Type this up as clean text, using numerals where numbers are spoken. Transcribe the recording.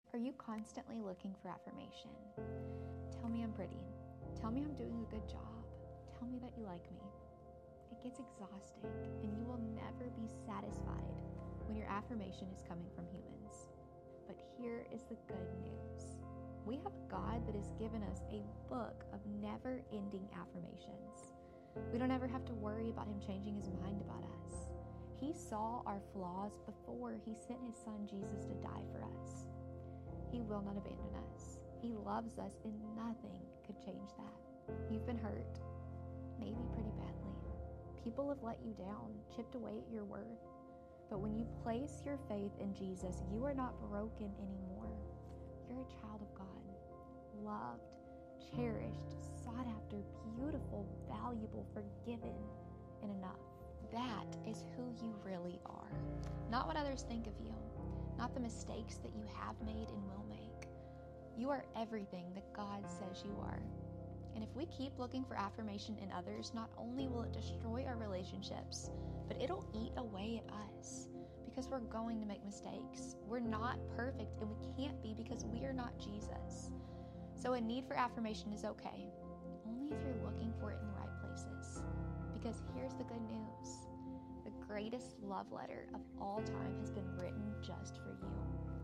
Are you constantly looking for affirmation? Tell me I'm pretty. Tell me I'm doing a good job. Tell me that you like me. It gets exhausting, and you will never be satisfied when your affirmation is coming from humans. But here is the good news. We have a God that has given us a book of never-ending affirmations. We don't ever have to worry about him changing his mind about us. He saw our flaws before he sent his son Jesus to die for us. He will not abandon us. He loves us, and nothing could change that. You've been hurt, maybe pretty badly. People have let you down, chipped away at your worth. But when you place your faith in Jesus, you are not broken anymore. You're a child of God, loved, cherished, sought after, beautiful, valuable, forgiven, and enough. That is who you really are. Not what others think of you, not the mistakes that you have made and will make. You are everything that God says you are. And if we keep looking for affirmation in others, not only will it destroy our relationships, but it'll eat away at us because we're going to make mistakes. We're not perfect, and we can't be because we are not Jesus. So a need for affirmation is okay, only if you're looking for it in the right places. Because here's the good news. The greatest love letter of all time has been written just for you.